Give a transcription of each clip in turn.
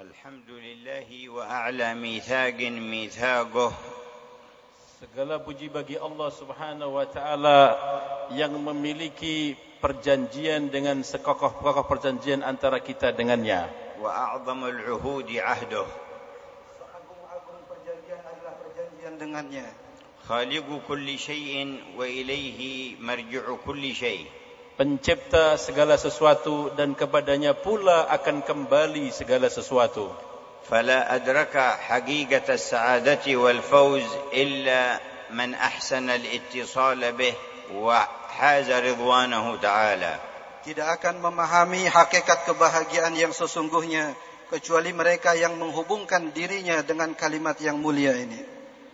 الحمد لله وأعلى ميثاق ميثاقه. Segala puji bagi Allah Subhanahu wa taala yang memiliki perjanjian dengan sekokoh-kokoh perjanjian antara kita dengannya. وأعظم العهود عهده. Seagung-agung perjanjian adalah perjanjian dengannya. خالق كل شيء وإليه مرجع كل شيء. Pencipta segala sesuatu dan kepadanya pula akan kembali segala sesuatu. فلا أدرك حقيقة السعادة والفوز إلا من أحسن الاتصال به وحاز رضوانه تعالى. Tidak akan memahami hakikat kebahagiaan yang sesungguhnya kecuali mereka yang menghubungkan dirinya dengan kalimat yang mulia ini.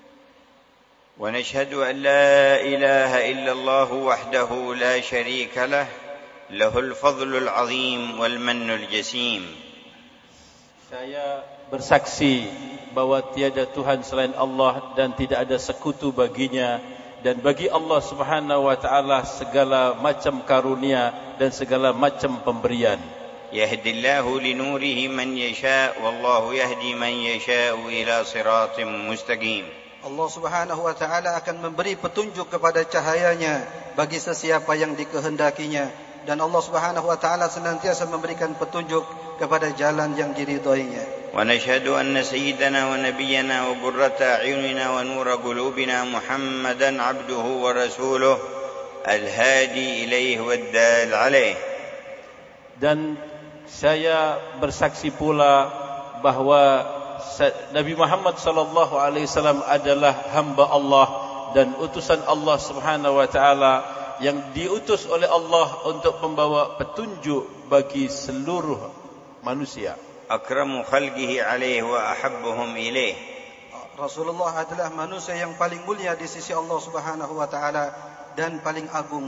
ونشهد أن لا إله إلا الله وحده لا شريك له له الفضل العظيم والمن الجسيم. Saya bersaksi bahwa tiada Tuhan selain Allah dan tidak ada sekutu baginya, dan bagi Allah Subhanahu wa taala segala macam karunia dan segala macam pemberian. يهدي الله لنوره من يشاء والله يهدي من يشاء إلى صراط مستقيم. Allah Subhanahu wa taala akan memberi petunjuk kepada cahayanya bagi sesiapa yang dikehendakinya, dan Allah Subhanahu wa taala senantiasa memberikan petunjuk kepada jalan yang diridhoinya. ونشهد أن سيدنا ونبينا وقرة أعيننا ونور قلوبنا محمدا عبده ورسوله الهادي إليه والدال عليه. Dan saya bersaksi pula bahwa Nabi Muhammad sallallahu alaihi wasallam adalah hamba Allah dan utusan Allah Subhanahu wa taala yang diutus oleh Allah untuk membawa petunjuk bagi seluruh manusia. أكرم خلقه عليه وأحبهم إليه. Rasulullah adalah manusia yang paling mulia di sisi Allah Subhanahu wa taala dan paling agung.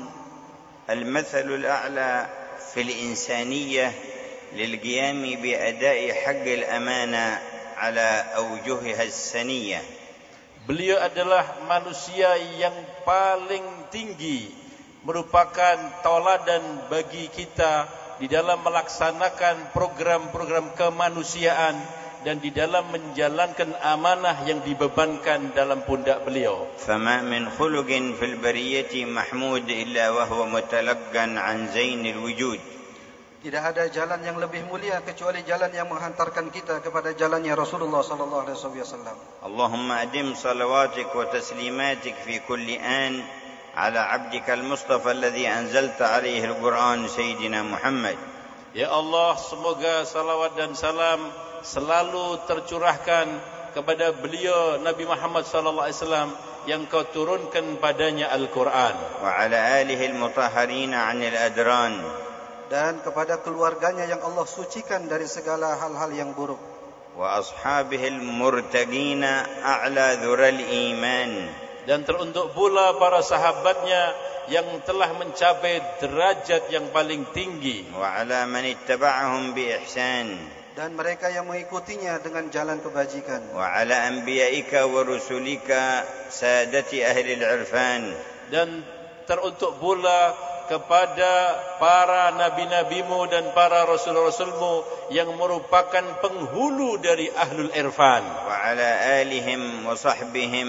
المثل الأعلى في الإنسانية للقيام بأداء حق الأمانة على أوجهها السنية. Beliau adalah manusia yang paling tinggi, merupakan tauladan bagi kita di dalam melaksanakan program-program kemanusiaan dan di dalam menjalankan amanah yang dibebankan dalam pundak beliau. فما من خلق في البرية محمود إلا وهو متلقا عن زين الوجود. Tidak ada jalan yang lebih mulia kecuali jalan yang menghantarkan kita kepada jalannya Rasulullah sallallahu alaihi wasallam. اللهم أدم صلواتك وتسليماتك في كل آن على عبدك المصطفى الذي أنزلت عليه القرآن سيدنا محمد. Ya Allah, semoga salawat dan salam selalu tercurahkan kepada beliau Nabi Muhammad sallallahu alaihi wasallam yang kau turunkan padanya Al-Quran. وعلى آله المطهرين عن الأدران. Dan kepada keluarganya yang Allah sucikan dari segala hal-hal yang buruk. وأصحابه المرتقين أعلى ذرى الإيمان. Dan teruntuk pula para sahabatnya yang telah mencapai derajat yang paling tinggi. وعلى من اتبعهم بإحسان. Dan mereka yang mengikutinya dengan jalan kebajikan. وعلى أنبيائك ورسلك سادة أهل العرفان. Dan teruntuk pula kepada para nabi-nabimu dan para rasul-rasulmu yang merupakan penghulu dari ahlul irfan. وعلى آلهم وصحبهم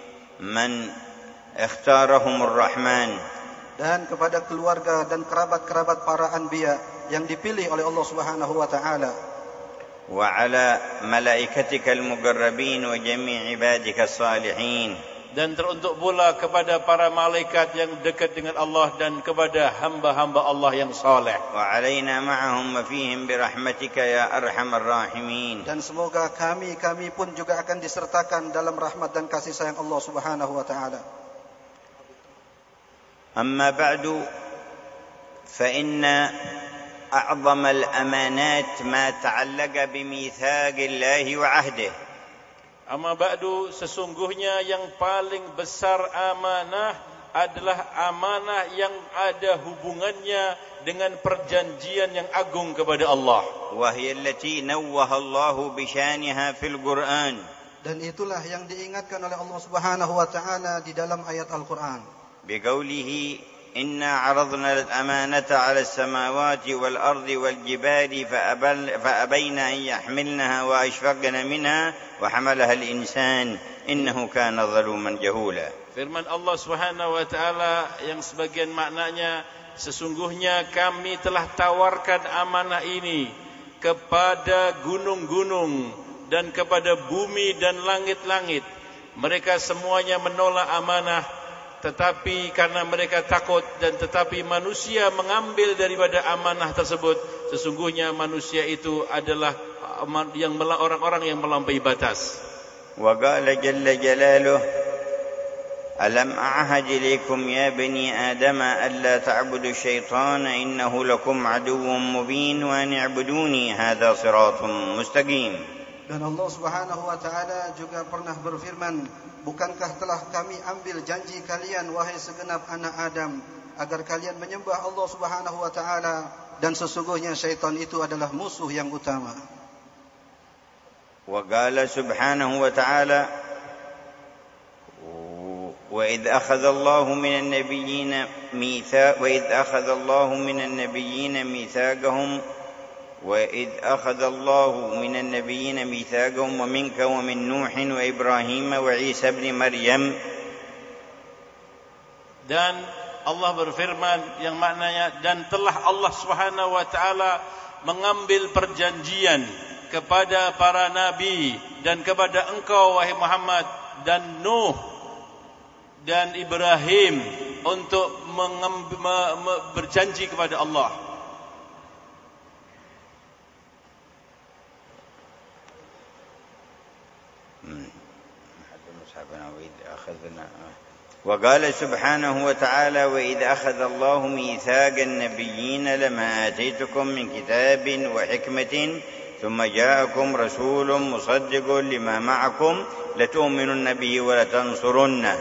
من اختارهم الرحمن. Dan kepada keluarga dan kerabat-kerabat para anbiya yang dipilih oleh Allah Subhanahu wa taala. وعلى ملائكتك المقربين وجميع عبادك الصالحين. Dan teruntuk pula kepada para malaikat yang dekat dengan Allah dan kepada hamba-hamba Allah yang saleh. وعلينا معهم وفيهم برحمتك يا أرحم الراحمين. Dan semoga kami pun juga akan disertakan dalam rahmat dan kasih sayang Allah Subhanahu wa taala. أما بعد فإن أعظم الأمانات ما تعلق بميثاق الله وعهده. Amma ba'du, sesungguhnya yang paling besar amanah adalah amanah yang ada hubungannya dengan perjanjian yang agung kepada Allah. وهي التي نوه الله بشانها في القرآن. Dan itulah yang diingatkan oleh Allah Subhanahu wa taala di dalam ayat Al-Qur'an. بقوله إنا عرضنا الأمانة على السماوات والأرض والجبال فأبين أن يحملنها وأشفقن منها وحملها الإنسان إنه كان ظلوما جهولا. Firman Allah Subhanahu wa taala yang sebagian maknanya, sesungguhnya kami telah tawarkan amanah ini kepada gunung-gunung dan kepada bumi dan langit-langit. Mereka semuanya menolak amanah, tetapi karena mereka takut dan tetapi manusia mengambil daripada amanah tersebut, sesungguhnya manusia itu adalah orang-orang yang melampaui batas. Wa qala jalla jalaluhu alam a'had ilaykum ya bani adam alla ta'budu syaitana innahu lakum aduwwun mubin wa an i'buduni hadha siratun mustaqim. Dan Allah Subhanahu wa taala juga pernah berfirman, bukankah telah kami ambil janji kalian wahai segenap anak Adam agar kalian menyembah Allah Subhanahu wa taala, dan sesungguhnya syaitan itu adalah musuh yang utama. Wa qala subhanahu wa ta'ala wa idh akhadha Allahu minan nabiyyin mithaqahum وإذ أخذ الله من النبيين ميثاقهم ومنك ومن نوح وإبراهيم وعيسى ابن مريم. Dan Allah berfirman yang maknanya, dan telah Allah Subhanahu wa taala mengambil perjanjian kepada para nabi dan kepada engkau wahai Muhammad dan Nuh dan Ibrahim untuk berjanji kepada Allah. وقال سبحانه وتعالى وإذ أخذ الله ميثاق النبيين لما آتيتكم من كتاب وحكمة ثم جاءكم رسول مصدق لما معكم لتؤمنن به ولتنصرنه.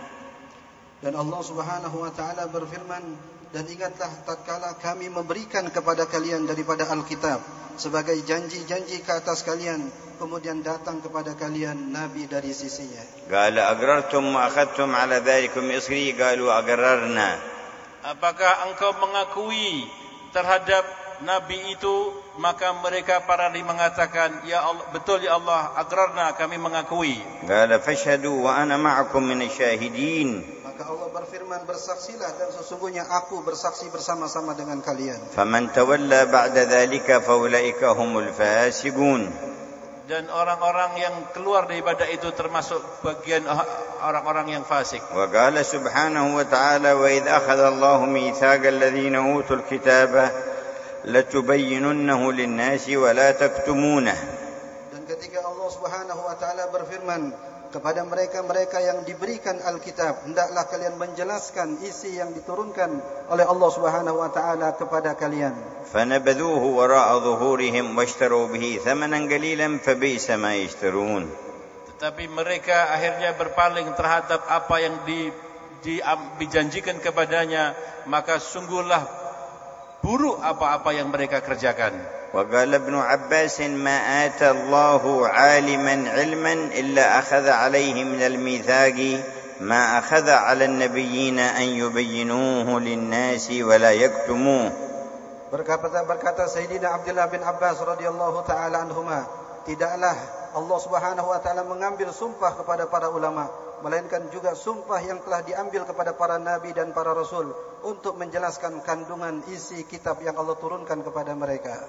Dan Allah Subhanahu wa taala berfirman, dan ingatlah tatkala kami memberikan kepada kalian daripada Alkitab sebagai janji-janji ke atas kalian, kemudian datang kepada kalian nabi dari sisinya. Qala aqrartum wa akhadtum ala dhalikum isri qalu aqrarna. Apakah engkau mengakui terhadap nabi itu? Maka mereka para nabi mengatakan, ya Allah, betul ya Allah, aqrarna, kami mengakui. Qala fashhadu wa ana ma'akum minasyahidin. Maka Allah berfirman, bersaksilah dan sesungguhnya aku bersaksi bersama-sama dengan kalian. Faman tawalla ba'da dzalika faulaika humul fasiqun. Dan orang-orang yang keluar daripada itu termasuk bagian orang-orang yang fasik. Wa qala subhanahu wa ta'ala wa idh akhadha Allahu mitsaqal ladzina utul kitaba latubayyinunnahu lin-nasi wa la taktumunahu. Dan ketika Allah Subhanahu wa taala berfirman kepada mereka-mereka yang diberikan Alkitab, hendaklah kalian menjelaskan isi yang diturunkan oleh Allah Subhanahu wa taala kepada kalian. Fanabadhuhu wara'a dhuhurihim washtaru bihi thamanan qalilan fabi'sa ma yashtarun. Tetapi mereka akhirnya berpaling terhadap apa yang dijanjikan kepadanya, maka sungguhlah buruk apa-apa yang mereka kerjakan. وقال ابن عباس ما آتى الله عالما علما إلا أخذ عليه من الميثاق ما أخذ على النبيين أن يبينوه للناس ولا يكتموه. Berkata Sayyidina Abdullah bin Abbas radhiyallahu taala anhuma, tidaklah Allah Subhanahu wa taala mengambil sumpah kepada para ulama, melainkan juga sumpah yang telah diambil kepada para nabi dan para rasul untuk menjelaskan kandungan isi kitab yang Allah turunkan kepada mereka.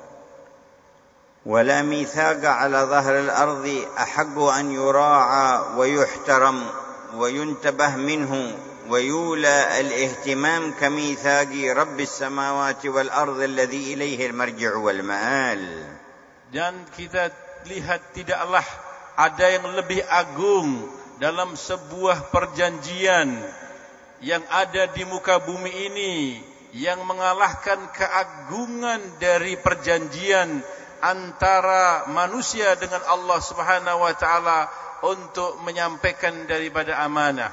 ولا ميثاق على ظهر الأرض أحق أن يراعى ويحترم وينتبه منه ويولى الاهتمام كميثاق رب السماوات والأرض الذي إليه المرجع والمآل. Dan kita lihat tidaklah ada yang lebih agung dalam sebuah perjanjian yang ada di muka bumi ini yang mengalahkan keagungan dari perjanjian antara manusia dengan Allah Subhanahu wa taala untuk menyampaikan daripada amanah.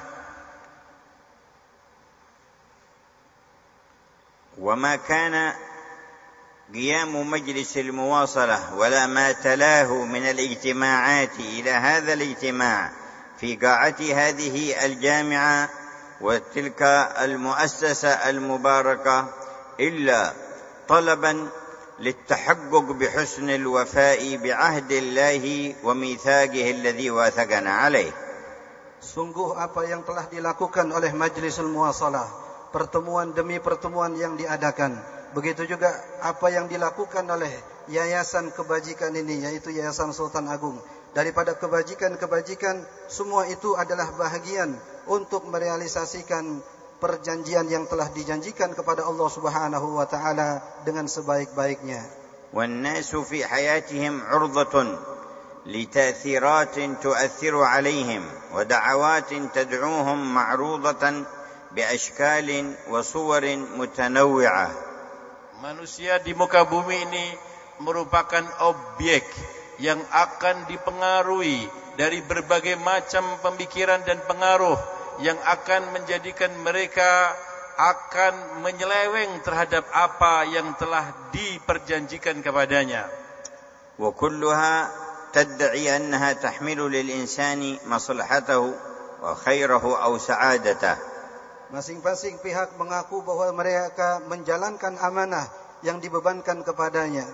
وما كان قيام مجلس المواصلة ولا ما تلاه من الاجتماعات إلى هذا الاجتماع في قاعة هذه الجامعة وتلك المؤسسة المباركة إلا طلبا للتحقق بحسن الوفاء بعهد الله وميثاقه الذي واثقنا عليه. Sungguh apa yang telah dilakukan oleh Majlisul Muwasalah, pertemuan demi pertemuan yang diadakan. Begitu juga apa yang dilakukan oleh yayasan kebajikan ini, yaitu Yayasan Sultan Agung. Daripada kebajikan-kebajikan, semua itu adalah bahagian untuk merealisasikan perjanjian yang telah dijanjikan kepada Allah Subhanahu wa taala dengan sebaik-baiknya. وَالنَّاسُ فِي حَيَاتِهِمْ عُرْضَةٌ لِتَأْثِيرَاتٍ تُؤَثِّرُ عَلَيْهِمْ وَدَعَوَاتٍ تَدْعُوهُمْ مَعْرُوضَةً بِأَشْكَالٍ وَصُوَرٍ مُتَنَوِّعَةٍ. Manusia di muka bumi ini merupakan objek yang akan dipengaruhi dari berbagai macam pemikiran dan pengaruh yang akan menjadikan mereka akan menyeleweng terhadap apa yang telah diperjanjikan kepadanya. وكلها تدعي أنها تحمل للإنسان مصلحته وخيره أو سعادته. Masing-masing pihak mengaku bahwa mereka menjalankan amanah yang dibebankan kepadanya.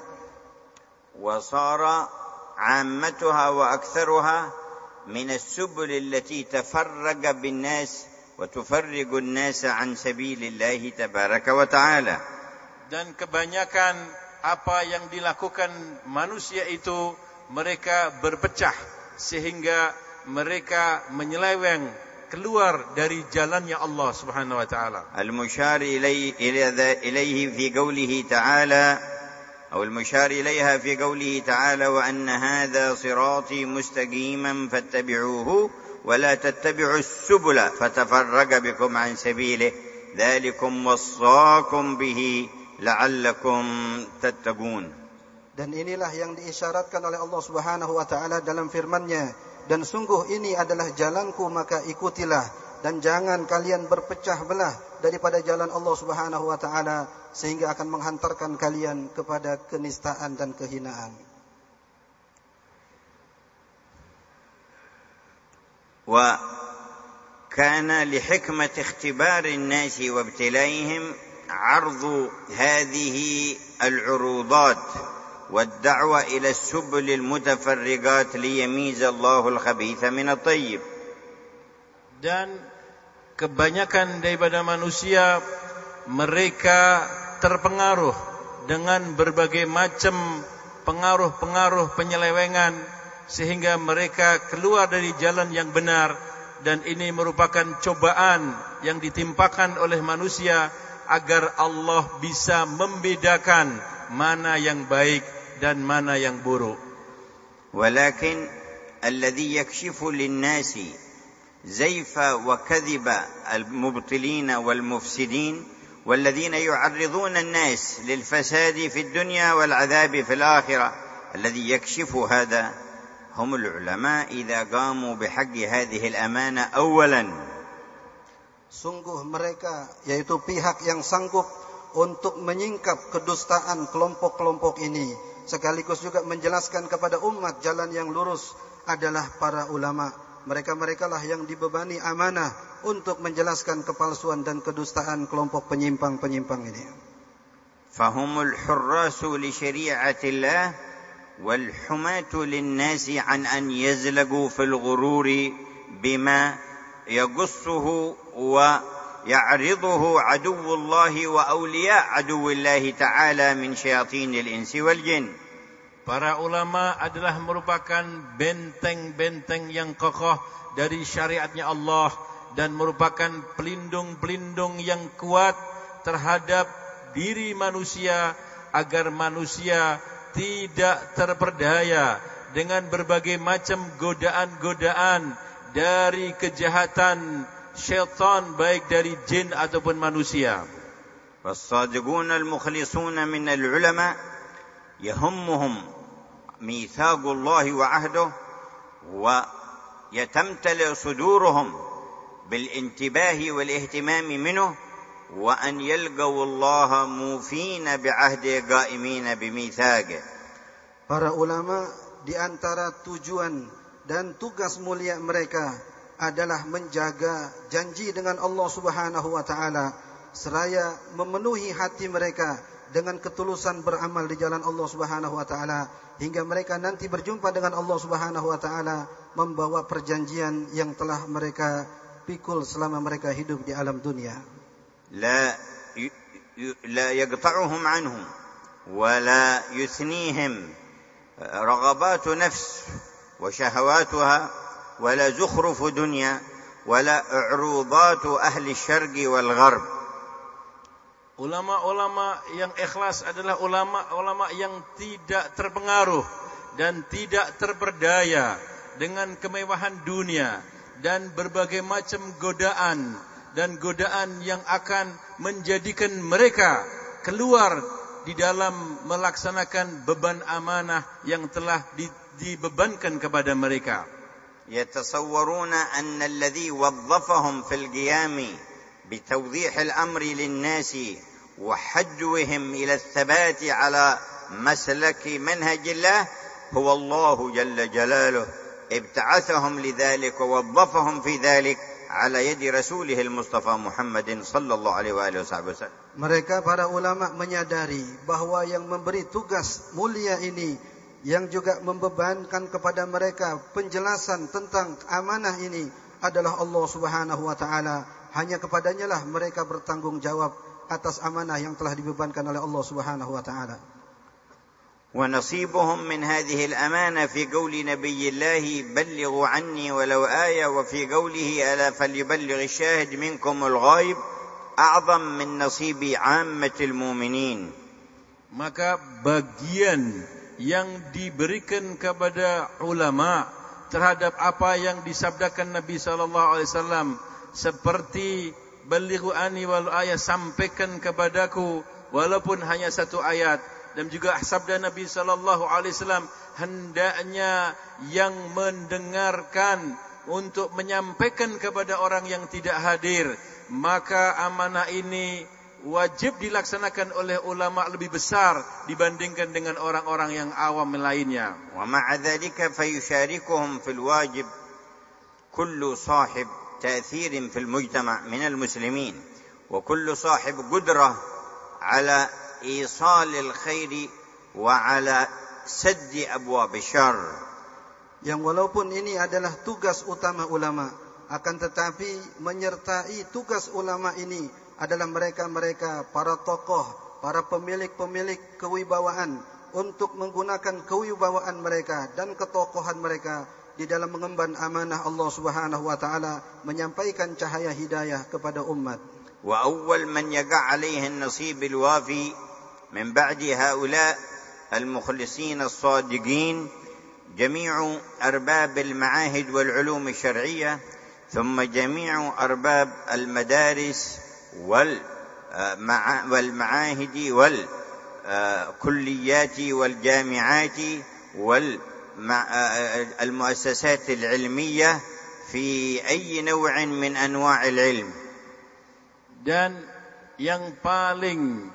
وصار عامتها وأكثرها من السبل التي تفرق بالناس وتفرق الناس عن سبيل الله تبارك وتعالى. Dan kebanyakan apa yang dilakukan manusia itu, mereka berpecah sehingga mereka menyeleweng keluar dari jalannya Allah Subhanahu wa taala. المشار إليه في قوله تعالى أو المشار إليها في قوله تعالى وأن هذا صراطي مستقيما فاتبعوه ولا تتبعوا السبل فتفرق بكم عن سبيله ذلكم وصاكم به لعلكم تتقون. Dan inilah yang diisyaratkan oleh Allah Subhanahu wa taala dalam firman-Nya, dan sungguh ini adalah jalanku maka ikutilah, dan jangan kalian berpecah belah daripada jalan Allah Subhanahu wa taala sehingga akan menghantarkan kalian kepada kenistaan dan kehinaan. وكان لحكمة اختبار الناس وابتلائهم عرض هذه العروضات والدعوة إلى السبل المتفرقات ليميز الله الخبيث من الطيب. Dan kebanyakan daripada manusia, mereka terpengaruh dengan berbagai macam pengaruh-pengaruh penyelewengan sehingga mereka keluar dari jalan yang benar, dan ini merupakan cobaan yang ditimpakan oleh manusia agar Allah bisa membedakan mana yang baik dan mana yang buruk. ولكن الذي يكشف للناس زيف وكذب المبطلين والمفسدين والذين يعرضون الناس للفساد في الدنيا والعذاب في الآخرة، الذي يكشف هذا هم العلماء إذا قاموا بحق هذه الأمانة أولا. Sungguh mereka, yaitu pihak yang sanggup untuk menyingkap kedustaan kelompok-kelompok ini sekaligus juga menjelaskan kepada umat jalan yang lurus adalah para ulama. Mereka-mereka lah yang dibebani amanah untuk menjelaskan kepalsuan dan kedustaan kelompok penyimpang-penyimpang ini. فهم الحراس لشريعة الله والحماة للناس عن أن يزلقوا في الغرور بما يقصه ويعرضه عدو الله وأولياء عدو الله تعالى من شياطين الإنس والجن. Para ulama adalah merupakan benteng-benteng yang kokoh dari syariatnya Allah dan merupakan pelindung-pelindung yang kuat terhadap diri manusia agar manusia tidak terperdaya dengan berbagai macam godaan-godaan dari kejahatan syaitan baik dari jin ataupun manusia. والصادقون المخلصون من العلماء يهمهم ميثاق الله وعهده ويتمتلئ صدورهم بالانتباه والاهتمام منه وأن يلقوا الله موفين بعهده قائمين بميثاقه. Para ulama di antara tujuan dan tugas mulia mereka adalah menjaga janji dengan Allah Subhanahu wa taala seraya memenuhi hati mereka dengan ketulusan beramal di jalan Allah Subhanahu wa taala hingga mereka nanti berjumpa dengan Allah Subhanahu wa taala membawa perjanjian yang telah mereka pikul selama mereka hidup di alam dunia. لا يقطعهم عنهم ولا يثنيهم رغبات نفس وشهواتها ولا زخرف دنيا ولا عروضات أهل الشرق والغرب. Ulama-ulama yang ikhlas adalah ulama-ulama yang tidak terpengaruh dan tidak terperdaya dengan kemewahan dunia dan berbagai macam godaan dan godaan yang akan menjadikan mereka keluar di dalam melaksanakan beban amanah yang telah dibebankan kepada mereka. يتصورون أن الذي وظفهم في القيام بتوضيح الأمر للناس وحجوهم إلى الثبات على مسلك منهج الله هو الله جل جلاله ابتعثهم لذلك ووظفهم في ذلك على يد رسوله المصطفى محمد صلى الله عليه وآله وسلم. Mereka para ulama menyadari bahwa yang memberi tugas mulia ini, yang juga membebankan kepada mereka penjelasan tentang amanah ini adalah Allah Subhanahu wa taala. Hanya kepadanya lah mereka bertanggung jawab atas amanah yang telah dibebankan oleh Allah Subhanahu wa taala. ونصيبهم من هذه الأمانة في قول نبي الله بلغوا عني ولو آية وفي قوله ألا فليبلغ الشاهد منكم الغائب أعظم من نصيب عامة المؤمنين. Maka bagian yang diberikan kepada ulama terhadap apa yang disabdakan Nabi SAW seperti balighu anni wal ayat, sampaikan kepadaku walaupun hanya satu ayat, dan juga sabda Nabi SAW hendaknya yang mendengarkan untuk menyampaikan kepada orang yang tidak hadir, maka amanah ini wajib dilaksanakan oleh ulama lebih besar dibandingkan dengan orang-orang yang awam lainnya. ومع ذلك فيشاركهم في الواجب كل صاحب تأثير في المجتمع من المسلمين وكل صاحب قدرة على إيصال الخير وعلى سد أبواب الشر. Yang walaupun ini adalah tugas utama ulama, akan tetapi menyertai tugas ulama ini adalah mereka-mereka para tokoh, para pemilik-pemilik kewibawaan untuk menggunakan kewibawaan mereka dan ketokohan mereka di dalam mengemban amanah Allah Subhanahu wa taala, menyampaikan cahaya hidayah kepada umat. وأول من يقع عليه النصيب الوافي من بعد هؤلاء المخلصين الصادقين جميع أرباب المعاهد والعلوم الشرعية ثم جميع أرباب المدارس والمعاهد والكليات والجامعات والمؤسسات العلمية في أي نوع من أنواع العلم. Dan yang paling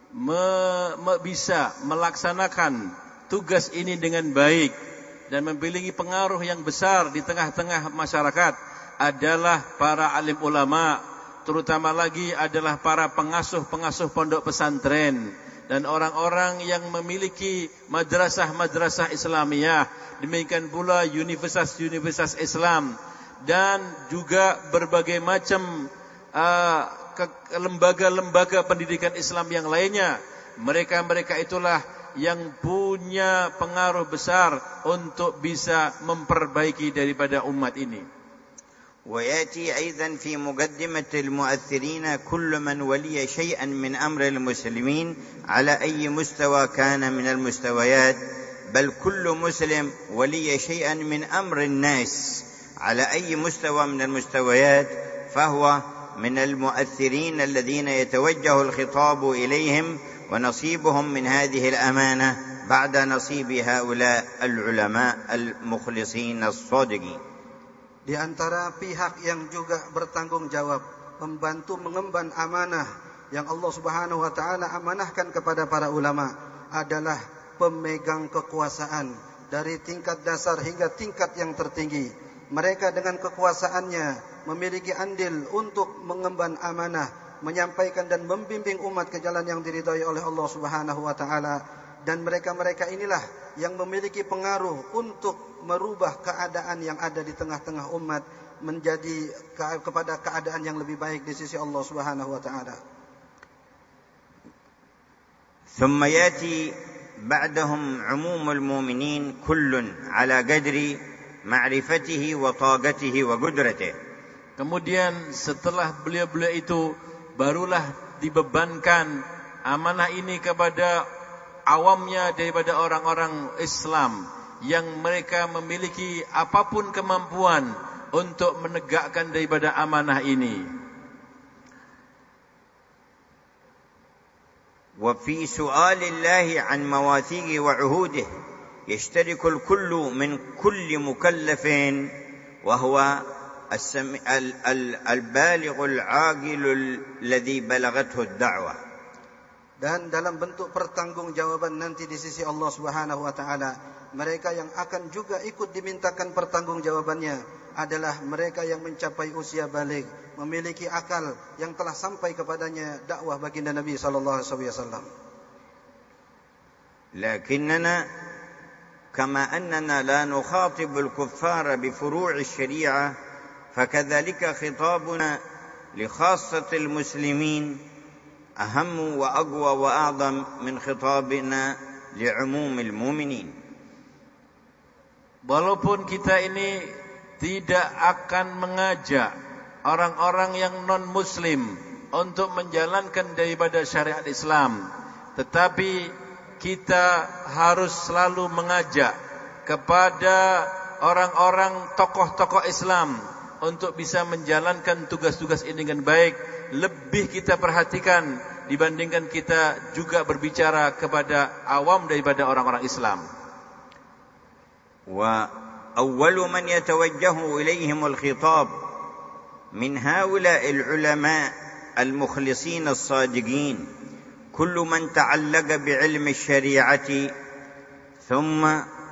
bisa melaksanakan tugas ini dengan baik dan memiliki pengaruh yang besar di tengah-tengah masyarakat adalah para alim ulama, terutama lagi adalah para pengasuh-pengasuh pondok pesantren dan orang-orang yang memiliki madrasah-madrasah Islamiyah, demikian pula universitas-universitas Islam dan juga berbagai macam lembaga-lembaga pendidikan Islam yang lainnya. Mereka-mereka itulah yang punya pengaruh besar untuk bisa memperbaiki daripada umat ini. ويأتي أيضا في مقدمة المؤثرين كل من ولي شيئا من أمر المسلمين على أي مستوى كان من المستويات، بل كل مسلم ولي شيئا من أمر الناس على أي مستوى من المستويات فهو من المؤثرين الذين يتوجه الخطاب إليهم ونصيبهم من هذه الأمانة بعد نصيب هؤلاء العلماء المخلصين الصادقين. Di antara pihak yang juga bertanggung jawab membantu mengemban amanah yang Allah Subhanahu wa taala amanahkan kepada para ulama adalah pemegang kekuasaan dari tingkat dasar hingga tingkat yang tertinggi, Mereka dengan kekuasaannya memiliki andil untuk mengemban amanah, menyampaikan dan membimbing umat ke jalan yang diridhai oleh Allah Subhanahu wa taala, dan mereka-mereka inilah yang memiliki pengaruh untuk merubah keadaan yang ada di tengah-tengah umat menjadi kepada keadaan yang lebih baik di sisi Allah Subhanahu wa taala. ثم يأتي بعدهم عموم المؤمنين كل على قدر معرفته وطاقته وقدرته. Kemudian setelah beliau-beliau itu barulah dibebankan amanah ini kepada awamnya daripada orang-orang Islam yang mereka memiliki apapun kemampuan untuk menegakkan daripada amanah ini. وفي سؤال الله عن مواثيقه وعهوده يشترك الكل من كل مكلف وهو البالغ العاقل الذي بلغته الدعوة. Dan dalam bentuk pertanggungjawaban nanti di sisi Allah Subhanahu wa taala, mereka yang akan juga ikut dimintakan pertanggungjawabannya adalah mereka yang mencapai usia baligh, memiliki akal yang telah sampai kepadanya dakwah baginda Nabi sallallahu alaihi wasallam. لكننا كما أننا لا نخاطب الكفار بفروع الشريعة فكذلك خطابنا لخاصة المسلمين أهم وأقوى وأعظم من خطابنا لعموم المؤمنين. Walaupun kita ini tidak akan mengajak orang-orang yang non-muslim untuk menjalankan daripada syariat Islam, tetapi kita harus selalu mengajak kepada orang-orang tokoh-tokoh Islam untuk bisa menjalankan tugas-tugas ini dengan baik. Lebih kita perhatikan dibandingkan kita juga berbicara kepada awam daripada orang-orang Islam. وأول من يتوجه إليهم الخطاب من هؤلاء العلماء المخلصين الصادقين كل من تعلق بعلم الشريعة ثم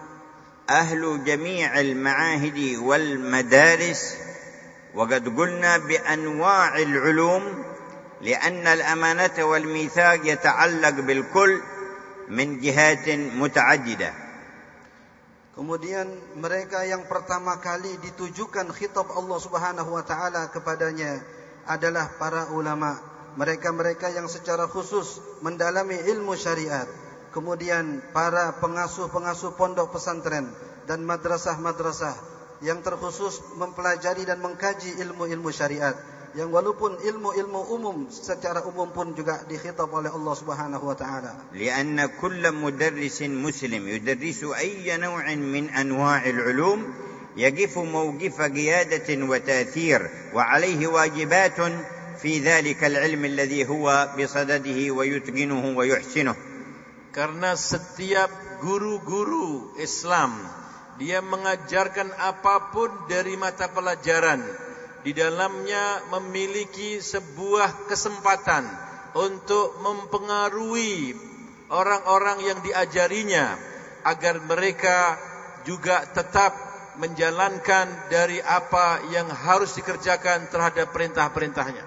أهل جميع المعاهد والمدارس، وقد قلنا بأنواع العلوم لأن الأمانة والميثاق يتعلق بالكل من جهات متعددة. Kemudian mereka yang pertama kali ditujukan khitab Allah Subhanahu wa taala kepadanya adalah para ulama, mereka-mereka yang secara khusus mendalami ilmu syariat. Kemudian para pengasuh-pengasuh pondok pesantren dan madrasah-madrasah yang terkhusus mempelajari dan mengkaji ilmu-ilmu syariat, yang walaupun ilmu-ilmu umum secara umum pun juga dikhitab oleh Allah Subhanahu wa taala. لأن كل مدرس مسلم يدرس أي نوع من أنواع العلوم يقف موقف قيادة وتأثير وعليه واجبات في ذلك العلم الذي هو بصدده ويتقنه ويحسنه. Karena setiap guru-guru Islam dia mengajarkan apapun dari mata pelajaran, di dalamnya memiliki sebuah kesempatan untuk mempengaruhi orang-orang yang diajarinya agar mereka juga tetap menjalankan dari apa yang harus dikerjakan terhadap perintah-perintahnya.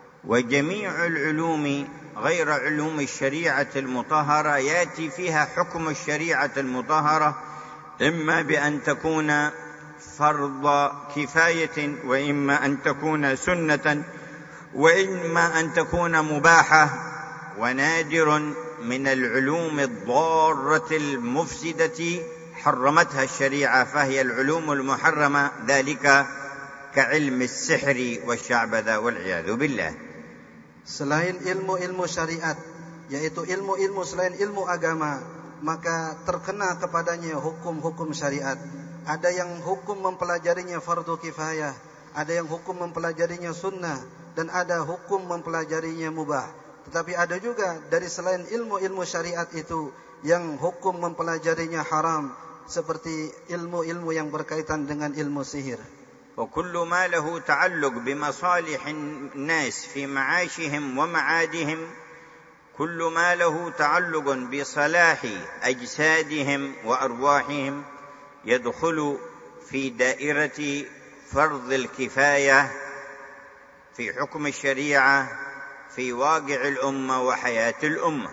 وجميع العلوم غير علوم الشريعة المطهرة يأتي فيها حكم الشريعة المطهرة إما بأن تكون فرض كفاية وإما أن تكون سنة وإما أن تكون مباحة. ونادر من العلوم الضارة المفسدة حرمتها الشريعة فهي العلوم المحرمة، ذلك كعلم السحر والشعبذة والعياذ بالله. Selain ilmu-ilmu syariat, yaitu ilmu-ilmu selain ilmu agama, maka terkena kepadanya hukum-hukum syariat. Ada yang hukum mempelajarinya fardu kifayah, ada yang hukum mempelajarinya sunnah, dan ada hukum mempelajarinya mubah. Tetapi ada juga dari selain ilmu-ilmu syariat itu yang hukum mempelajarinya haram, seperti ilmu-ilmu yang berkaitan dengan ilmu sihir. وكل ما له تعلق بمصالح الناس في معاشهم ومعادهم، كل ما له تعلق بصلاح أجسادهم وأرواحهم يدخل في دائرة فرض الكفاية في حكم الشريعة في واقع الأمة وحياة الأمة.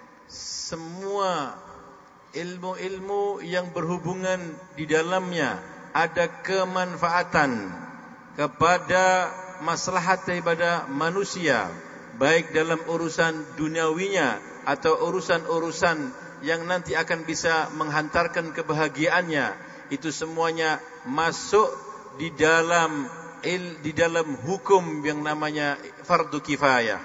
Semua ilmu-ilmu yang berhubungan di dalamnya ada kemanfaatan kepada maslahat daripada manusia, baik dalam urusan duniawinya atau urusan-urusan yang nanti akan bisa menghantarkan kebahagiaannya, itu semuanya masuk di dalam hukum yang namanya fardu kifayah.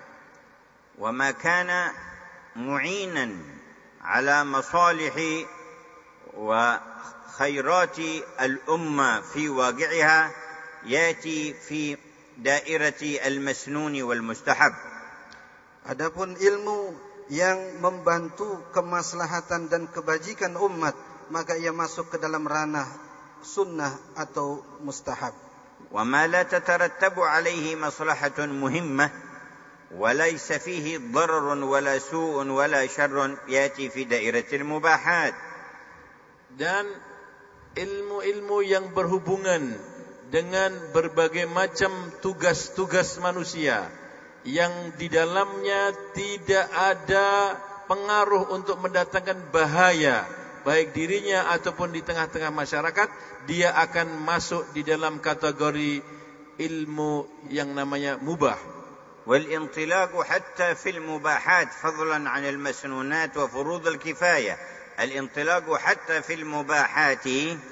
Wa ma kana mu'inan ala masalih wa khairati al-umma fi waqi'iha yati fi dairati al-masnun wal mustahab. Adapun ilmu yang membantu kemaslahatan dan kebajikan umat, maka ia masuk ke dalam ranah sunnah atau mustahab. Wa ma la tatarattabu alaihi maslahatun muhimmah wa laysa fihi dararun wala su'un wala syarrun yati fi dairatil mubahat. Dan ilmu-ilmu yang berhubungan dengan berbagai macam tugas-tugas manusia yang di dalamnya tidak ada pengaruh untuk mendatangkan bahaya baik dirinya ataupun di tengah-tengah masyarakat, dia akan masuk di dalam kategori ilmu yang namanya mubah. والانطلاق حتى في المباحات فضلا عن المسنونات وفروض الكفاية. الانطلاق حتى في المباحات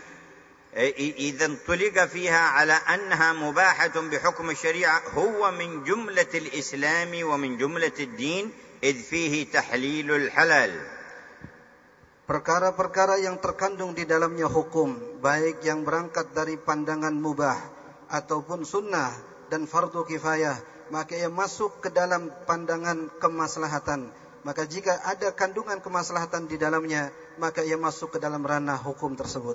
إذا انطلق فيها على أنها مباحة بحكم الشريعة هو من جملة الإسلام ومن جملة الدين إذ فيه تحليل الحلال. Perkara-perkara yang terkandung di dalamnya hukum, baik yang berangkat dari pandangan mubah ataupun sunnah dan fardu kifayah, maka ia masuk ke dalam pandangan kemaslahatan. Maka jika ada kandungan kemaslahatan di dalamnya, maka ia masuk ke dalam ranah hukum tersebut.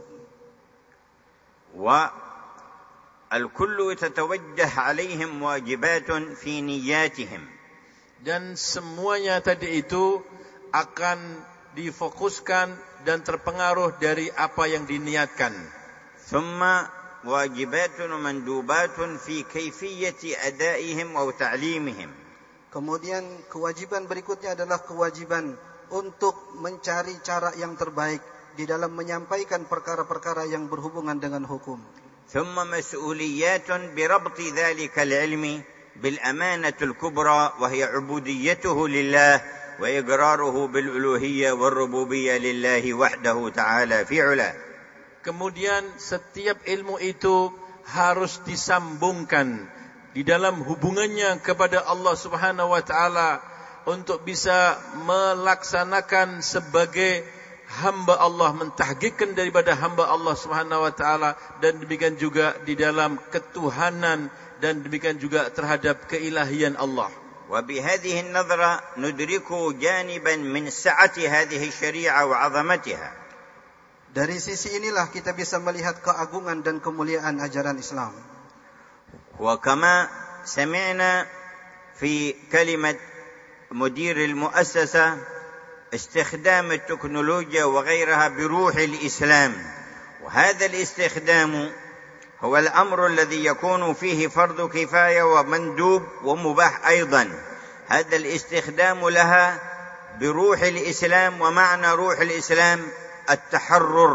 والكل تتوجه عليهم واجبات في نياتهم. Dan semuanya tadi itu akan difokuskan dan terpengaruh dari apa yang diniatkan. ثم واجبات ومندوبات في كيفية أدائهم أو تعليمهم. Kemudian kewajiban berikutnya adalah kewajiban untuk mencari cara yang terbaik di dalam menyampaikan perkara-perkara yang berhubungan dengan hukum. ثم مسؤوليات بربط ذلك العلم بالأمانة الكبرى وهي عبوديته لله وإقراره بالألوهية والربوبية لله وحده تعالى في علاه. Kemudian setiap ilmu itu harus disambungkan di dalam hubungannya kepada Allah Subhanahu wa taala untuk bisa melaksanakan sebagai hamba Allah, mentahqiqkan daripada hamba Allah Subhanahu wa taala, dan demikian juga di dalam ketuhanan, dan demikian juga terhadap keilahian Allah. وبهذه النظرة ندرك جانبا من سعة هذه الشريعة وعظمتها. Dari sisi inilah kita bisa melihat keagungan dan kemuliaan ajaran Islam. وكما سمعنا في كلمة مدير المؤسسة استخدام التكنولوجيا وغيرها بروح الإسلام، وهذا الاستخدام هو الأمر الذي يكون فيه فرض كفاية ومندوب ومباح أيضا. هذا الاستخدام لها بروح الإسلام، ومعنى روح الإسلام التحرر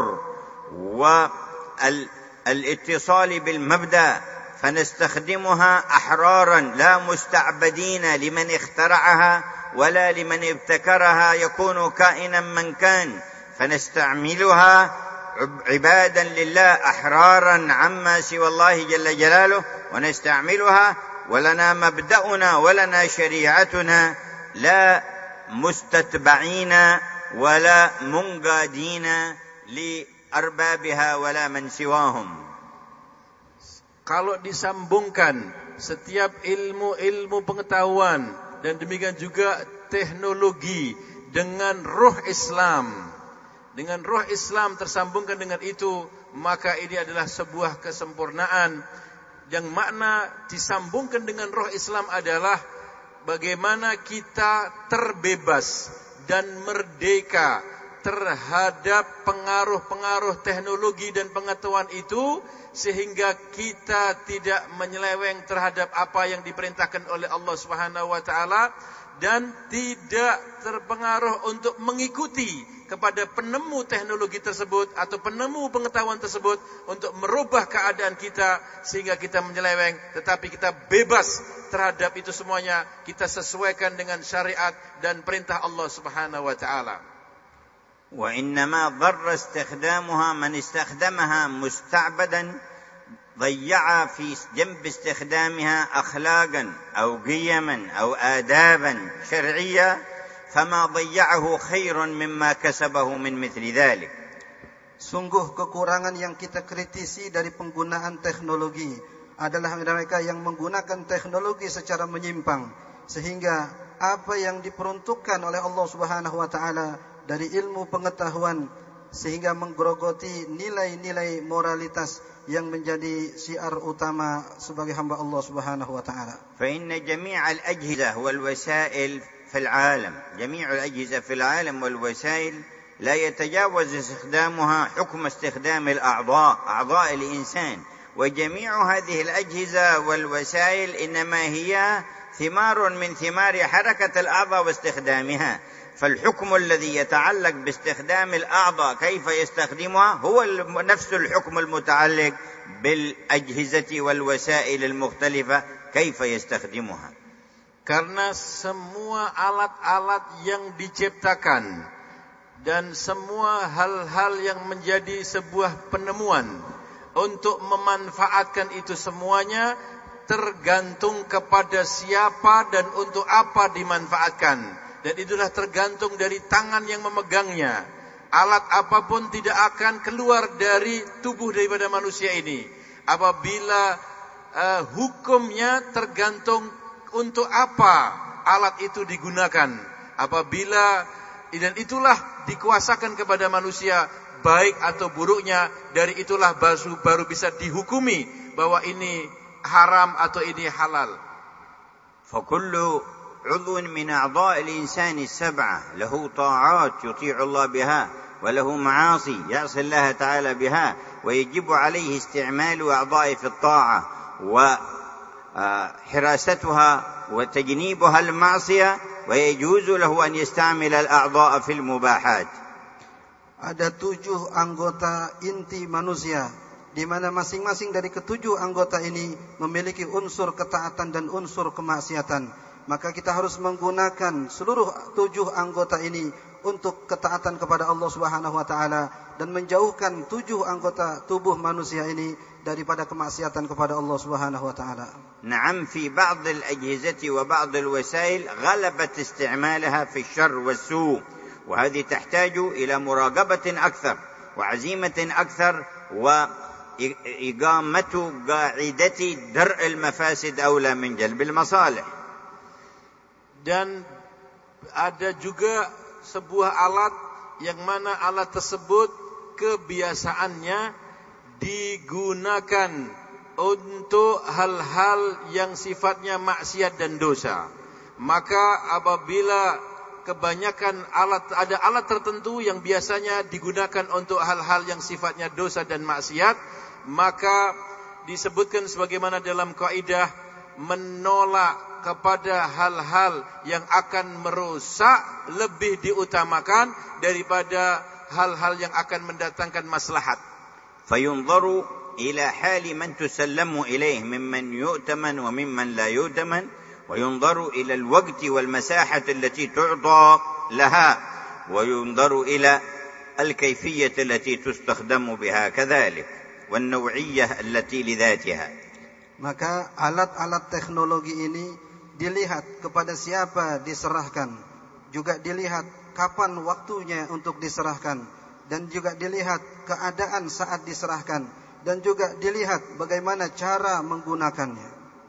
والاتصال بالمبدأ، فنستخدمها أحرارا لا مستعبدين لمن اخترعها ولا لمن ابتكرها يكون كائنا من كان، فنستعملها عبادا لله أحرارا عما سوى الله جل جلاله، ونستعملها ولنا مبدأنا ولنا شريعتنا لا مستتبعين ولا منقادين لأربابها ولا من سواهم. Kalau disambungkan setiap ilmu-ilmu pengetahuan dan demikian juga teknologi dengan roh Islam, dengan roh Islam tersambungkan dengan itu, maka ini adalah sebuah kesempurnaan yang makna disambungkan dengan roh Islam adalah bagaimana kita terbebas dan merdeka terhadap pengaruh-pengaruh teknologi dan pengetahuan itu, sehingga kita tidak menyeleweng terhadap apa yang diperintahkan oleh Allah Subhanahu wa taala, dan tidak terpengaruh untuk mengikuti kepada penemu teknologi tersebut atau penemu pengetahuan tersebut untuk merubah keadaan kita sehingga kita menyeleweng, tetapi kita bebas terhadap itu semuanya. Kita sesuaikan dengan syariat dan perintah Allah Subhanahu wa taala. وإنما ضر استخدامها من استخدمها مستعبدا ضيع في جنب استخدامها أخلاقا أو قيما أو آدابا شرعية فما ضيعه خير مما كسبه من مثل ذلك. Sungguh kekurangan yang kita kritisi dari penggunaan teknologi adalah mereka yang menggunakan teknologi secara menyimpang, sehingga apa yang diperuntukkan oleh Allah Subhanahu wa taala dari ilmu pengetahuan sehingga menggerogoti nilai-nilai moralitas yang menjadi syiar utama sebagai hamba Allah Subhanahu wa taala. فإن جميع الأجهزة والوسائل في العالم جميع الأجهزة في العالم والوسائل لا يتجاوز استخدامها حكم استخدام أعضاء الإنسان، وجميع هذه الأجهزة والوسائل إنما هي ثمار من ثمار حركة الأعضاء واستخدامها، فالحكم الذي يتعلق باستخدام الأعضاء كيف يستخدمها هو نفس الحكم المتعلق بالأجهزة والوسائل المختلفة كيف يستخدمها. Karena semua alat-alat yang diciptakan dan semua hal-hal yang menjadi sebuah penemuan untuk memanfaatkan itu semuanya tergantung kepada siapa dan untuk apa dimanfaatkan, dan itulah tergantung dari tangan yang memegangnya. Alat apapun tidak akan keluar dari tubuh daripada manusia ini apabila hukumnya tergantung untuk apa alat itu digunakan. Apabila dan itulah dikuasakan kepada manusia baik atau buruknya, dari itulah baru bisa dihukumi bahwa ini haram atau ini halal. فكل عضو من أعضاء الإنسان السبعة له طاعات يطيع الله بها وله معاصي يعصي الله تعالى بها، ويجب عليه استعمال أعضائه في الطاعة وحراستها وتجنيبها المعصية، ويجوز له أن يستعمل الأعضاء في المباحات. Ada 7 anggota inti manusia, di mana masing-masing dari ketujuh anggota ini memiliki unsur ketaatan dan unsur kemaksiatan. Maka kita harus menggunakan seluruh 7 anggota ini untuk ketaatan kepada Allah Subhanahu wa taala dan menjauhkan 7 anggota tubuh manusia ini daripada kemaksiatan kepada Allah Subhanahu wa taala. نعم في بعض الأجهزة وبعض الوسائل غلبت استعمالها في الشر والسوء، وهذه تحتاج إلى مراقبة أكثر وعزيمة أكثر وإقامة قاعدة درء المفاسد أولى من جلب المصالح. Dan ada juga sebuah alat yang mana alat tersebut kebiasaannya digunakan untuk hal-hal yang sifatnya maksiat dan dosa. Maka apabila kebanyakan ada alat tertentu yang biasanya digunakan untuk hal-hal yang sifatnya dosa dan maksiat, maka disebutkan sebagaimana dalam kaidah menolak kepada hal-hal yang akan merusak lebih diutamakan daripada hal-hal yang akan mendatangkan maslahat. فينظر إلى حال من تسلم إليه ممن يؤتمن وممن لا يؤتمن، وينظر إلى الوقت والمساحة التي تعطى لها، وينظر إلى الكيفية التي تستخدم بها كذلك والنوعية التي لذاتها. Maka alat-alat teknologi ini dilihat kepada siapa diserahkan, juga dilihat kapan waktunya untuk diserahkan, dan juga dilihat keadaan saat diserahkan, dan juga dilihat bagaimana cara menggunakannya.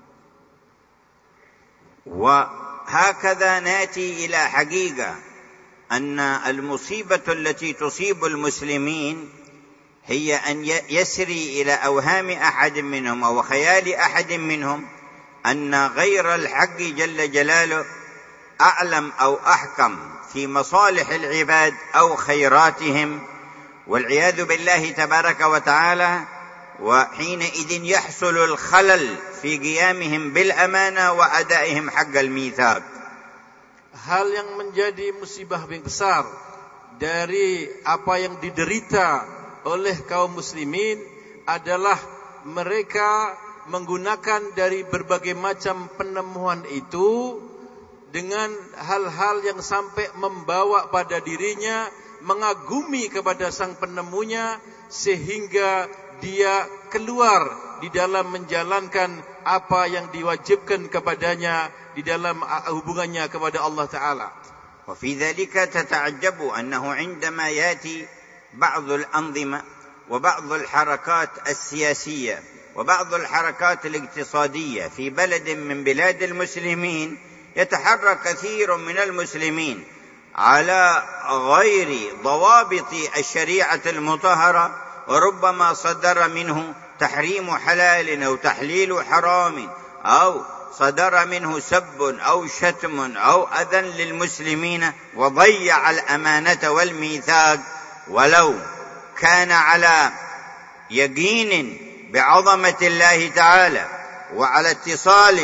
وهكذا نأتي إلى حقيقة أن المصيبة التي تصيب المسلمين هي أن يسري إلى أوهام أحد منهم أو خيال أحد منهم أن غير الحق جل جلاله أعلم أو أحكم في مصالح العباد أو خيراتهم والعياذ بالله تبارك وتعالى، وحينئذ يحصل الخلل في قيامهم بالأمانة وأدائهم حق الميثاق. Hal yang menjadi musibah besar dari apa yang diderita oleh kaum muslimin adalah mereka menggunakan dari berbagai macam penemuan itu dengan hal-hal yang sampai membawa pada dirinya mengagumi kepada sang penemunya, sehingga dia keluar di dalam menjalankan apa yang diwajibkan kepadanya di dalam hubungannya kepada Allah Ta'ala. وفي ذلك تتعجب أنه عندما يأتي بعض الأنظمة وبعض الحركات السياسية وبعض الحركات الاقتصادية في بلد من بلاد المسلمين يتحرك كثير من المسلمين على غير ضوابط الشريعة المطهرة، وربما صدر منه تحريم حلال أو تحليل حرام، أو صدر منه سب أو شتم أو أذى للمسلمين، وضيع الأمانة والميثاق ولو كان على يقين بعظمة الله تعالى وعلى اتصال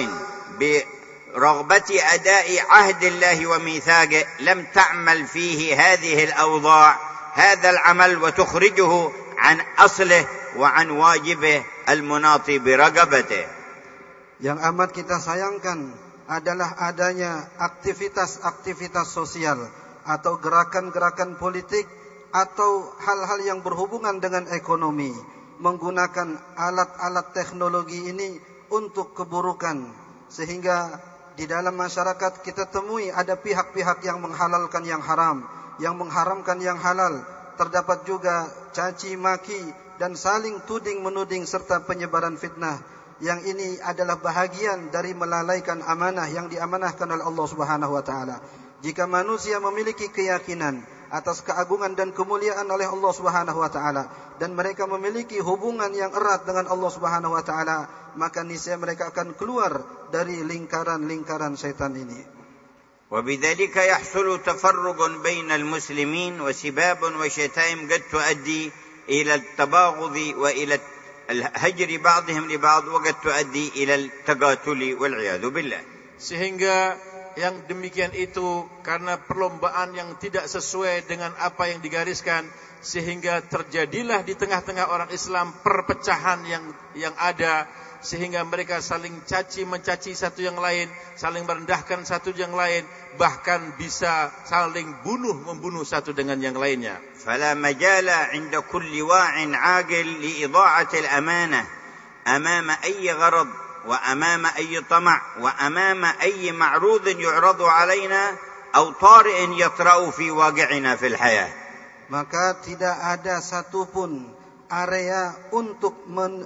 برغبة أداء عهد الله وميثاقه، لم تعمل فيه هذه الأوضاع هذا العمل وتخرجه عن أصله وعن واجبه المناط برغبته. Yang amat kita sayangkan adalah adanya aktivitas-aktivitas sosial atau gerakan-gerakan politik atau hal-hal yang berhubungan dengan ekonomi, menggunakan alat-alat teknologi ini untuk keburukan, sehingga di dalam masyarakat kita temui ada pihak-pihak yang menghalalkan yang haram, yang mengharamkan yang halal. Terdapat juga caci maki dan saling tuding menuding serta penyebaran fitnah. Yang ini adalah bahagian dari melalaikan amanah yang diamanahkan oleh Allah Subhanahu wa taala. Jika manusia memiliki keyakinan atas keagungan dan kemuliaan oleh Allah Subhanahu wa taala dan mereka memiliki hubungan yang erat dengan Allah Subhanahu wa taala, maka niscaya mereka akan keluar dari lingkaran-lingkaran syaitan ini. وبذلك يحصل تفرق بين المسلمين وسباب وشتائم قد تؤدي إلى التباغض وإلى الهجر بعضهم لبعض وقد تؤدي إلى التقاتل والعياذ بالله. Sehingga yang demikian itu karena perlombaan yang tidak sesuai dengan apa yang digariskan, sehingga terjadilah di tengah-tengah orang Islam perpecahan yang ada, sehingga mereka saling caci mencaci satu yang lain, saling merendahkan satu yang lain, bahkan bisa saling membunuh satu dengan yang lainnya. فلا مجال عند كل واع عاقل لإضاعة الأمانة أمام أي غرض وأمام أي طمع وأمام أي معروض يعرض علينا أو طارئ يطرأ في واقعنا في الحياة. Maka tidak ada satupun area untuk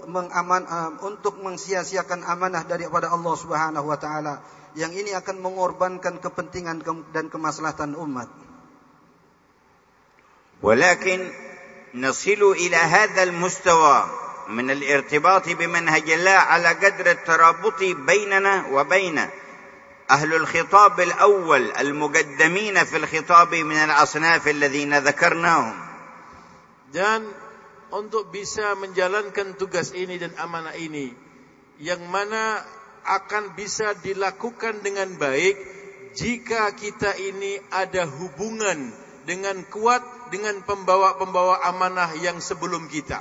untuk mensia-siakan amanah daripada Allah Subhanahu wa taala, yang ini akan mengorbankan kepentingan dan kemaslahatan umat. ولكن نصل إلى هذا المستوى من الارتباط بمنهج الله على قدر الترابط بيننا وبين أهل الخطاب الأول المقدمين في الخطاب من الأصناف الذين ذكرناهم. Dan untuk bisa menjalankan tugas ini dan amanah ini, yang mana akan bisa dilakukan dengan baik jika kita ini ada hubungan dengan kuat dengan pembawa-pembawa amanah yang sebelum kita.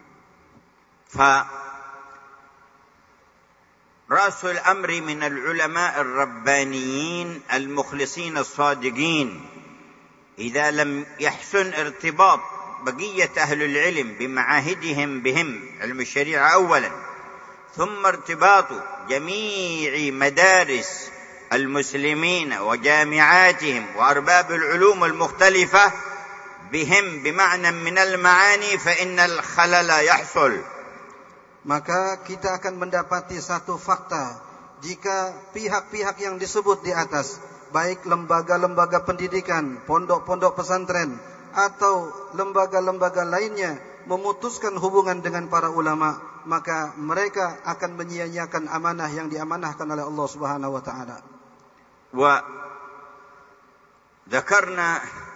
رأس الأمر من العلماء الربانيين المخلصين الصادقين إذا لم يحسن ارتباط بقية أهل العلم بمعاهدهم بهم علم الشريعة أولا، ثم ارتباط جميع مدارس المسلمين وجامعاتهم وأرباب العلوم المختلفة بهم بمعنى من المعاني فإن الخلل يحصل. Maka kita akan mendapati satu fakta, jika pihak-pihak yang disebut di atas, baik lembaga-lembaga pendidikan, pondok-pondok pesantren, atau lembaga-lembaga lainnya memutuskan hubungan dengan para ulama, maka mereka akan menyia-nyiakan amanah yang diamanahkan oleh Allah Subhanahu wa taala. ذكرنا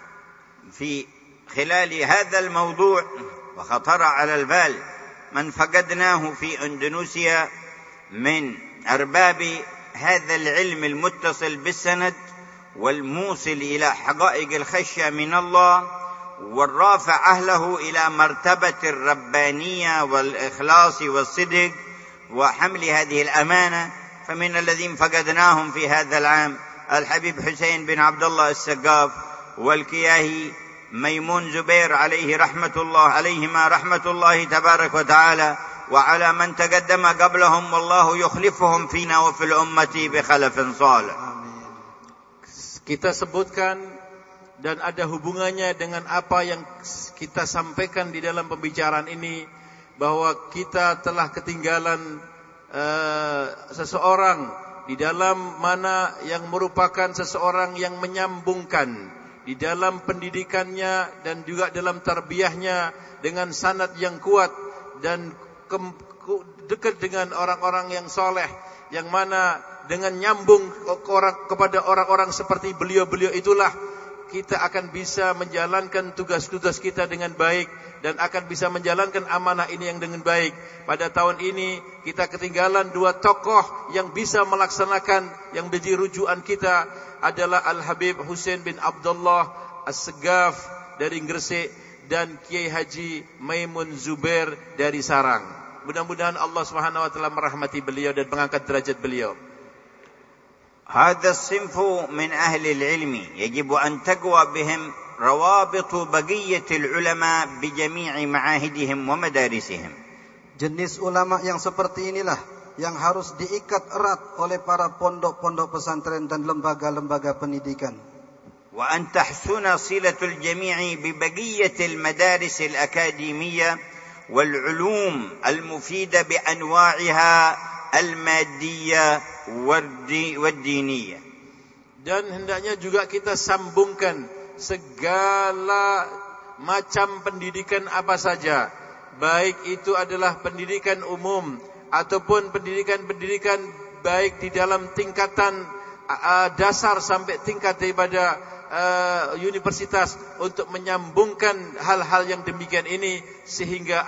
في خلال هذا الموضوع وخطر على البال من فقدناه في أندونيسيا من أرباب هذا العلم المتصل بالسند والموصل إلى حقائق الخشية من الله والرافع أهله إلى مرتبة الربانية والإخلاص والصدق وحمل هذه الأمانة. فمن الذين فقدناهم في هذا العام الحبيب حسين بن عبد الله السقاف والكياهي ميمون زبير عليهما رحمة الله تبارك وتعالى، وعلى من تقدم قبلهم والله يخلفهم فينا وفي الأمة بخلف صالح. Kita sebutkan dan ada hubungannya dengan apa yang kita sampaikan di dalam pembicaraan ini, bahwa kita telah ketinggalan seseorang di dalam mana yang merupakan seseorang yang menyambungkan di dalam pendidikannya dan juga dalam tarbiyahnya dengan sanad yang kuat dan dekat dengan orang-orang yang soleh, yang mana dengan nyambung kepada orang-orang seperti beliau-beliau itulah kita akan bisa menjalankan tugas-tugas kita dengan baik dan akan bisa menjalankan amanah ini yang dengan baik. Pada tahun ini kita ketinggalan dua tokoh yang bisa melaksanakan, yang menjadi rujukan kita adalah Al-Habib Husain bin Abdullah As-Segaf dari Gresik dan Kiai Haji Maimun Zubair dari Sarang. Mudah-mudahan Allah Subhanahu wa taala merahmati beliau dan mengangkat derajat beliau. هذا الصنف من أهل العلم يجب أن تقوى بهم روابط بقية العلماء بجميع معاهدهم ومدارسهم. Jenis ulama yang seperti inilah yang harus diikat erat oleh para pondok-pondok pesantren dan lembaga-lembaga pendidikan. وأن تحسن صلة الجميع ببقية المدارس الأكاديمية والعلوم المفيدة بأنواعها المادية والدينية. Dan hendaknya juga kita sambungkan segala macam pendidikan apa saja, baik itu adalah pendidikan umum ataupun pendidikan-pendidikan baik di dalam tingkatan dasar sampai tingkat daripada universitas, untuk menyambungkan hal-hal yang demikian ini sehingga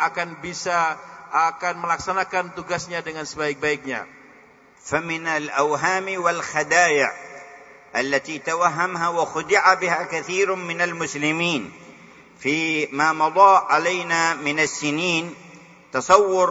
akan melaksanakan tugasnya dengan sebaik-baiknya. فمن الأوهام والخدايع التي توهمها وخدع بها كثير من المسلمين فيما مضى علينا من السنين تصور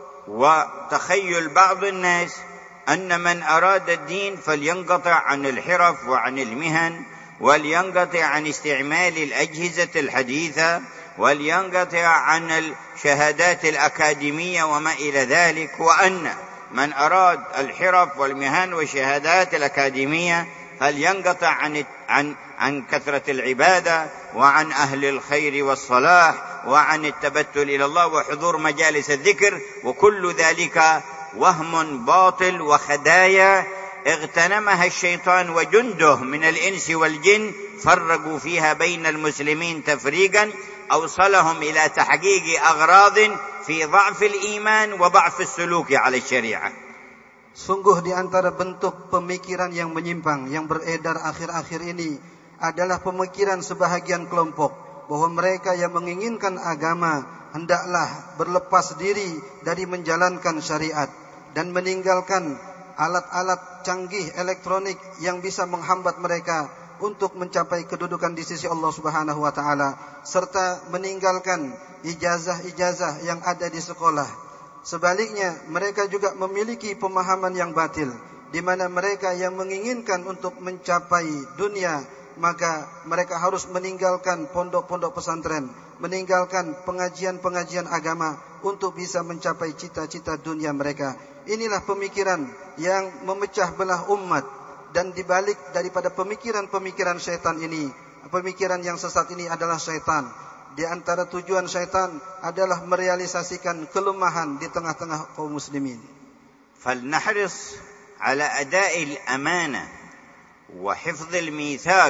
وتخيل بعض الناس أن من أراد الدين فلينقطع عن الحرف وعن المهن ولينقطع عن استعمال الأجهزة الحديثة ولينقطع عن الشهادات الأكاديمية وما إلى ذلك، وأن من أراد الحرف والمهن والشهادات الأكاديمية فلينقطع عن كثرة العبادة وعن أهل الخير والصلاح وعن التبتل إلى الله وحضور مجالس الذكر، وكل ذلك وهم باطل وخدايا اغتنمها الشيطان وجنده من الإنس والجن، فرقوا فيها بين المسلمين تفريقا أوصلهم إلى تحقيق أغراض في ضعف الإيمان وضعف السلوك على الشريعة. Sungguh di antara bentuk pemikiran yang menyimpang yang beredar akhir-akhir ini adalah pemikiran sebahagian kelompok bahwa mereka yang menginginkan agama hendaklah berlepas diri dari menjalankan syariat dan meninggalkan alat-alat canggih elektronik yang bisa menghambat mereka untuk mencapai kedudukan di sisi Allah Subhanahu wa taala, serta meninggalkan ijazah-ijazah yang ada di sekolah. Sebaliknya, mereka juga memiliki pemahaman yang batil, di mana mereka yang menginginkan untuk mencapai dunia, maka mereka harus meninggalkan pondok-pondok pesantren, meninggalkan pengajian-pengajian agama untuk bisa mencapai cita-cita dunia mereka. Inilah pemikiran yang memecah belah umat, dan dibalik daripada pemikiran-pemikiran syaitan ini, pemikiran yang sesat ini adalah syaitan. Di antara tujuan syaitan adalah merealisasikan kelemahan di tengah-tengah kaum muslimin. فلنحرص على أداء الأمانة وحفظ الميثاق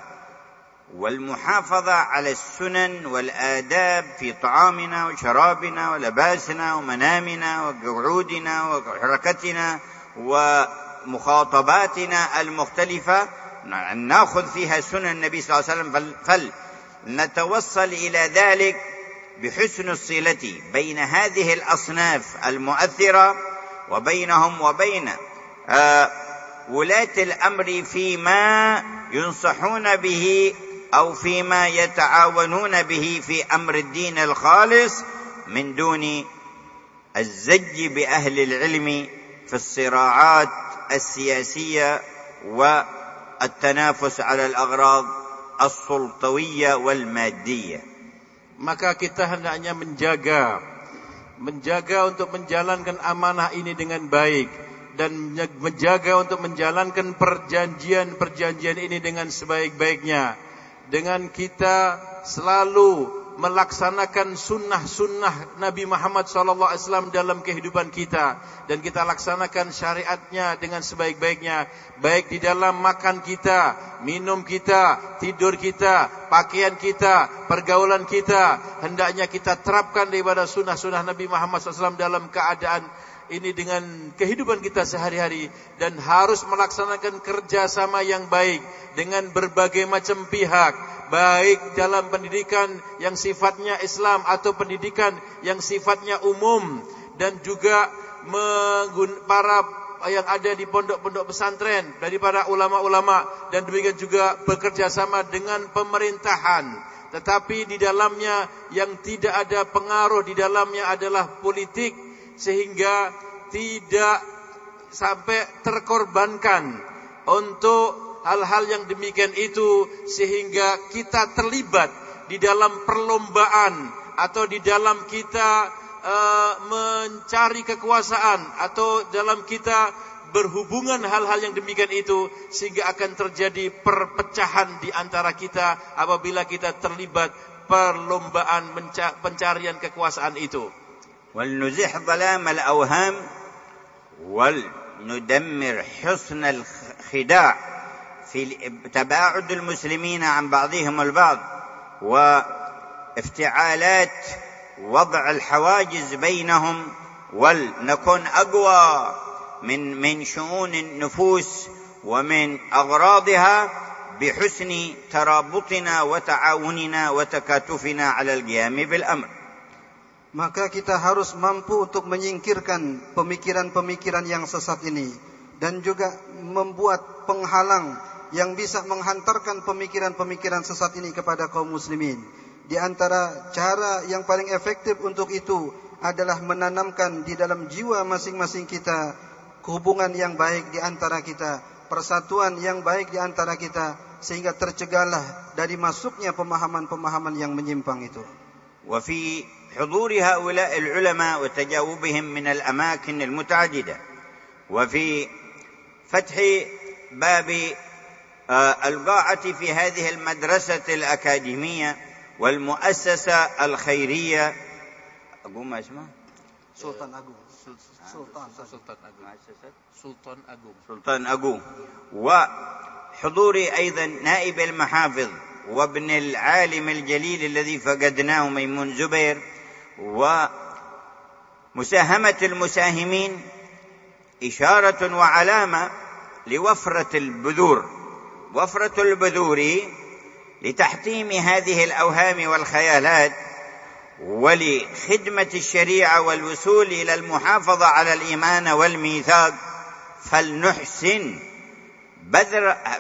والمحافظة على السنن والآداب في طعامنا وشرابنا ولباسنا ومنامنا وقعودنا وحركتنا ومخاطباتنا المختلفة نأخذ فيها سنن النبي صلى الله عليه وسلم، فلنتوصل إلى ذلك بحسن الصلة بين هذه الأصناف المؤثرة وبينهم وبين ولاة الأمر فيما ينصحون به أو فيما يتعاونون به في أمر الدين الخالص من دون الزج بأهل العلم في الصراعات السياسية والتنافس على الأغراض السلطوية والمادية. Maka kita hendaknya menjaga untuk menjalankan amanah ini dengan baik, dan menjaga untuk menjalankan perjanjian ini dengan sebaik-baiknya, dengan kita selalu melaksanakan sunnah-sunnah Nabi Muhammad SAW dalam kehidupan kita, dan kita laksanakan syariatnya dengan sebaik-baiknya, baik di dalam makan kita, minum kita, tidur kita, pakaian kita, pergaulan kita. Hendaknya kita terapkan daripada sunnah-sunnah Nabi Muhammad SAW dalam keadaan ini dengan kehidupan kita sehari-hari, dan harus melaksanakan kerjasama yang baik dengan berbagai macam pihak, baik dalam pendidikan yang sifatnya Islam atau pendidikan yang sifatnya umum, dan juga para yang ada di pondok-pondok pesantren dari para ulama-ulama, dan demikian juga bekerja sama dengan pemerintahan, tetapi di dalamnya yang tidak ada pengaruh di dalamnya adalah politik, sehingga tidak sampai terkorbankan untuk hal-hal yang demikian itu, sehingga kita terlibat di dalam perlombaan atau di dalam kita mencari kekuasaan, atau dalam kita berhubungan hal-hal yang demikian itu, sehingga akan terjadi perpecahan di antara kita apabila kita terlibat perlombaan pencarian kekuasaan itu. وَلْنُزِحْ ظَلَامَ الْأَوْهَامِ وَلْنُدَمِّرْ حُسْنَ الْخِدَاعِ في تباعد المسلمين عن بعضهم البعض وافتعالات وضع الحواجز بينهم، ولنكون أقوى من شؤون النفوس ومن أغراضها بحسن ترابطنا وتعاوننا وتكاتفنا على القيام بالأمر. Maka kita harus mampu untuk menyingkirkan pemikiran-pemikiran yang sesat ini, dan juga membuat penghalang yang bisa menghantarkan pemikiran-pemikiran sesat ini kepada kaum muslimin. Di antara cara yang paling efektif untuk itu adalah menanamkan di dalam jiwa masing-masing kita hubungan yang baik di antara kita, persatuan yang baik di antara kita, sehingga tercegahlah dari masuknya pemahaman-pemahaman yang menyimpang itu. وفي حضور هؤلاء العلماء وتجاوبهم من الأماكن المتعددة، وفي فتح باب القاعة في هذه المدرسة الأكاديمية والمؤسسة الخيرية، أقول ما اسمه؟ سلطان أقو، وحضور أيضا نائب المحافظ وابن العالم الجليل الذي فقدناه ميمون زبير، ومساهمة المساهمين إشارة وعلامة لوفرة البذور، وفرة البذور لتحطيم هذه الأوهام والخيالات ولخدمة الشريعة والوصول إلى المحافظة على الإيمان والميثاق. فلنحسن بذر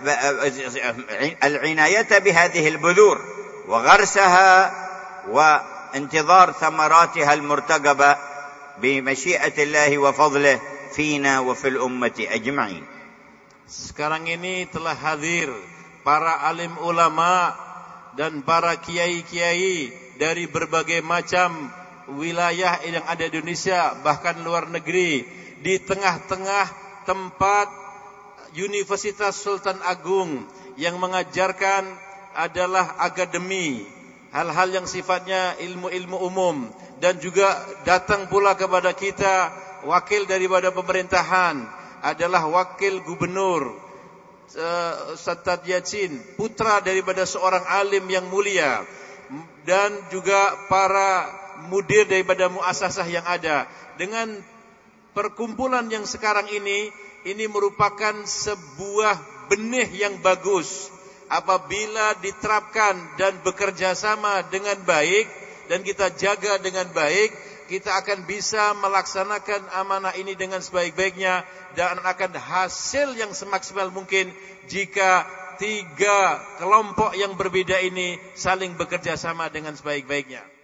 العناية بهذه البذور وغرسها وانتظار ثمراتها المرتقبة بمشيئة الله وفضله فينا وفي الأمة أجمعين. Sekarang ini telah hadir para alim ulama dan para kiai-kiai dari berbagai macam wilayah yang ada di Indonesia, bahkan luar negeri, di tengah-tengah tempat Universitas Sultan Agung yang mengajarkan adalah akademi, hal-hal yang sifatnya ilmu-ilmu umum, dan juga datang pula kepada kita wakil daripada pemerintahan, adalah wakil gubernur Ustaz Yasin, putra daripada seorang alim yang mulia, dan juga para mudir daripada muasasah yang ada. Dengan perkumpulan yang sekarang ini merupakan sebuah benih yang bagus. Apabila diterapkan dan bekerja sama dengan baik dan kita jaga dengan baik, kita akan bisa melaksanakan amanah ini dengan sebaik-baiknya dan akan hasil yang semaksimal mungkin jika 3 kelompok yang berbeda ini saling bekerja sama dengan sebaik-baiknya.